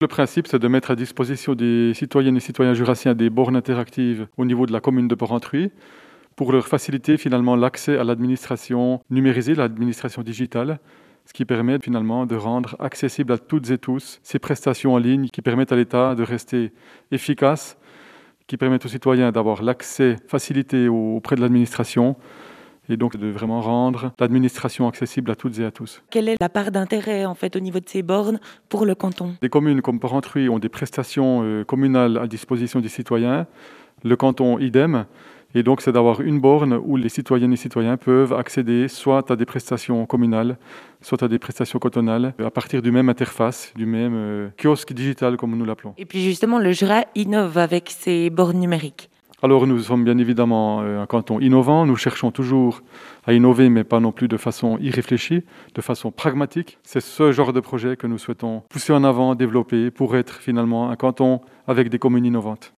Le principe, c'est de mettre à disposition des citoyennes et citoyens jurassiens des bornes interactives au niveau de la commune de Porrentruy pour leur faciliter finalement l'accès à l'administration numérisée, l'administration digitale, ce qui permet finalement de rendre accessible à toutes et tous ces prestations en ligne qui permettent à l'État de rester efficace, qui permettent aux citoyens d'avoir l'accès facilité auprès de l'administration et donc de vraiment rendre l'administration accessible à toutes et à tous. Quelle est la part d'intérêt en fait au niveau de ces bornes pour le canton? Des communes comme Porrentruy ont des prestations communales à disposition des citoyens, le canton idem. Et donc, c'est d'avoir une borne où les citoyennes et citoyens peuvent accéder soit à des prestations communales, soit à des prestations cantonales, à partir du même interface, du même kiosque digital, comme nous l'appelons. Et puis justement, le Jura innove avec ces bornes numériques. Alors, nous sommes bien évidemment un canton innovant. Nous cherchons toujours à innover, mais pas non plus de façon irréfléchie, de façon pragmatique. C'est ce genre de projet que nous souhaitons pousser en avant, développer, pour être finalement un canton avec des communes innovantes.